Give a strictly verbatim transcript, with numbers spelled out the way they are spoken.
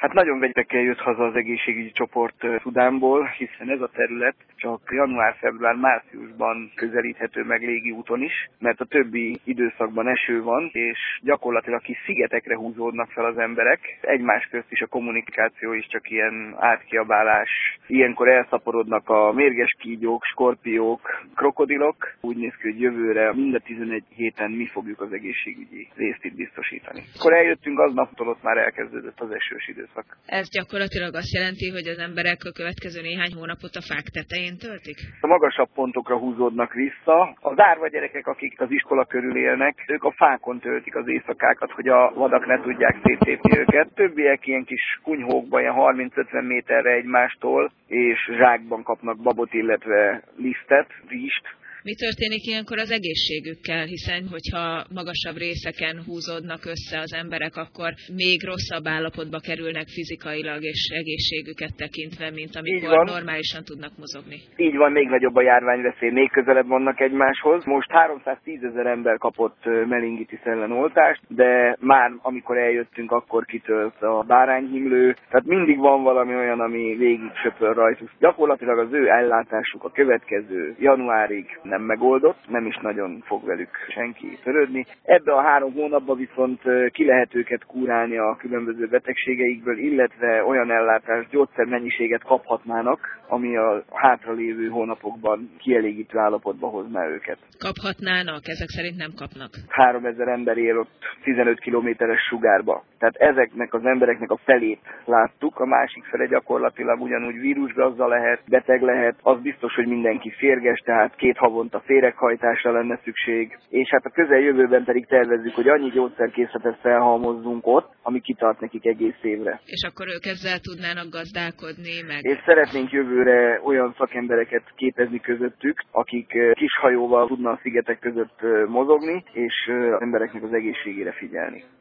Hát nagyon vegyekkel jött haza az egészségügyi csoport Szudánból, hiszen ez a terület csak január, február, márciusban közelíthető meg légi úton is, mert a többi időszakban eső van, és gyakorlatilag kis szigetekre húzódnak fel az emberek. Egymás közt is a kommunikáció is csak ilyen átkiabálás. Ilyenkor elszaporodnak a mérges kígyók, skorpiók, krokodilok. Úgy néz ki, hogy jövőre mind a tizenegy héten mi fogjuk az egészségügyi részt itt biztosítani. Akkor eljöttünk, aznaptól ott már elkezdődött az esős időszak. Ez gyakorlatilag azt jelenti, hogy az emberek a következő néhány hónapot a fák tetején töltik? A magasabb pontokra húzódnak vissza. Az árva gyerekek, akik az iskola körül élnek, ők a fákon töltik az éjszakákat, hogy a vadak ne tudják széttépni őket. Többiek ilyen kis kunyhókban, ilyen harminc-ötven méterre egymástól, és zsákban kapnak babot, illetve lisztet, rizst. Mi történik ilyenkor az egészségükkel, hiszen hogyha magasabb részeken húzódnak össze az emberek, akkor még rosszabb állapotba kerülnek fizikailag és egészségüket tekintve, mint amikor normálisan tudnak mozogni. Így van, még nagyobb a járványveszély, még közelebb vannak egymáshoz. Most háromszáztízezer ember kapott meningitis ellen oltást, de már amikor eljöttünk, akkor kitölt a bárányhimlő. Tehát mindig van valami olyan, ami végig söpör rajtuk. Gyakorlatilag az ő ellátásuk a következő januárig nem megoldott, nem is nagyon fog velük senki törődni. Ebbe a három hónapban viszont ki lehet őket kúrálni a különböző betegségeikből, illetve olyan ellátást, gyógyszermennyiséget kaphatnának, ami a hátralévő hónapokban kielégítő állapotba hozná őket. Kaphatnának? Ezek szerint nem kapnak. háromezer ember él ott tizenöt kilométeres sugárba. Tehát ezeknek az embereknek a felét láttuk, a másik fele gyakorlatilag ugyanúgy vírusgazda lehet, beteg lehet, az biztos, hogy mindenki férges, tehát két havonta féreghajtásra lenne szükség, és hát a közeljövőben pedig tervezzük, hogy annyi gyógyszerkészletet felhalmozzunk ott, ami kitart nekik egész évre. És akkor ők ezzel tudnának gazdálkodni, meg... És szeretnénk jövőre olyan szakembereket képezni közöttük, akik kis hajóval tudnak a szigetek között mozogni, és az embereknek az egészségére figyelni.